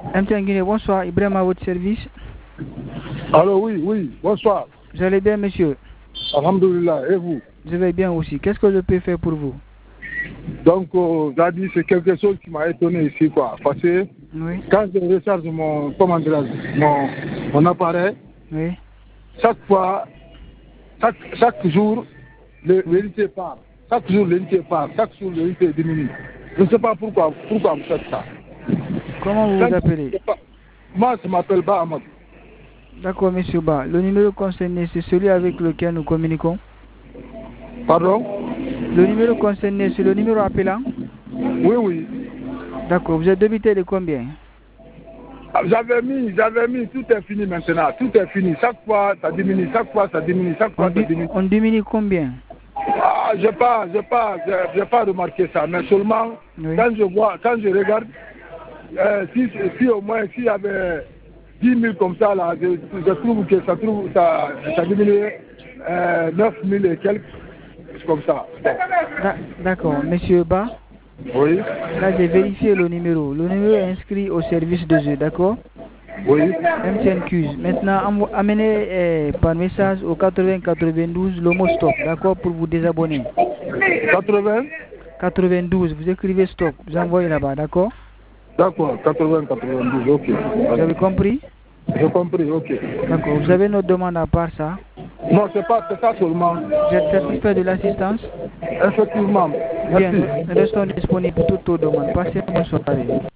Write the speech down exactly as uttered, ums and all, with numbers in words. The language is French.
M T N Guinée, bonsoir. Ibrahim à votre service. Allô, oui, oui, bonsoir. Vous allez bien, monsieur? Alhamdulillah, et vous? Je vais bien aussi. Qu'est-ce que je peux faire pour vous? Donc, euh, Zadi, c'est quelque chose qui m'a étonné ici, quoi. Parce que oui. quand je recharge mon, comment dire, mon, mon appareil, oui. chaque fois, chaque, chaque jour, l'unité part. Chaque jour, l'unité part. Chaque jour, l'unité diminue. Je ne sais pas pourquoi, pourquoi vous faites ça. Comment vous quand vous appelez? pas, Moi, je m'appelle Ba Ahmad. D'accord, monsieur Ba. Le numéro concerné, c'est celui avec lequel nous communiquons? Pardon? Le numéro concerné, c'est le numéro appelant? Oui, oui. D'accord. Vous êtes débité de combien? J'avais mis, j'avais mis, tout est fini maintenant. Tout est fini. Chaque fois, ça diminue. Chaque fois, ça diminue. Chaque fois, on ça diminue. On diminue combien? Ah, je n'ai pas, j'ai pas, j'ai pas remarqué ça. Mais seulement, oui. quand je vois, quand je regarde, euh, si, si au moins, s'il y avait dix mille comme ça, là, je, je trouve que ça, trouve, ça, ça diminue euh, neuf mille et quelques, comme ça. D'accord. Monsieur Ba? Oui. Là, j'ai vérifié le numéro. Le numéro est inscrit au service de jeu, d'accord? Oui. M T N Q. Maintenant, amenez eh, par message au quatre-vingts quatre-vingt-douze le mot stop, d'accord, pour vous désabonner. quatre-vingts quatre-vingt-douze, vous écrivez stop, vous envoyez là-bas, d'accord? D'accord, quatre-vingts quatre-vingt-douze, ok. Vous avez compris? J'ai compris, ok. D'accord, vous avez notre demande à part ça? Non, c'est pas c'est ça seulement. Vous êtes satisfait de l'assistance? Effectivement. Bien, merci. nous restons disponibles pour toutes vos demandes. Passez une bonne soirée.